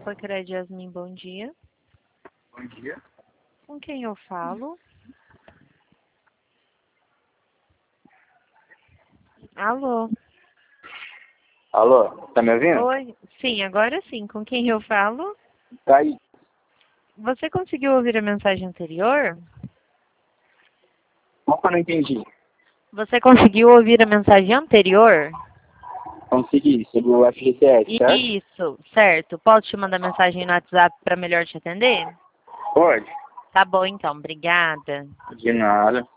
Facred Yasmin, bom dia. Bom dia. Com quem eu falo? Alô? Alô, tá me ouvindo? Oi? Sim, agora sim. Com quem eu falo? Tá aí. Você conseguiu ouvir a mensagem anterior? Como que eu não entendi? Você conseguiu ouvir a mensagem anterior? Consegui, sobre o FGTS, certo? Isso, certo. Posso te mandar mensagem no WhatsApp para melhor te atender? Pode. Tá bom, então. Obrigada. De nada.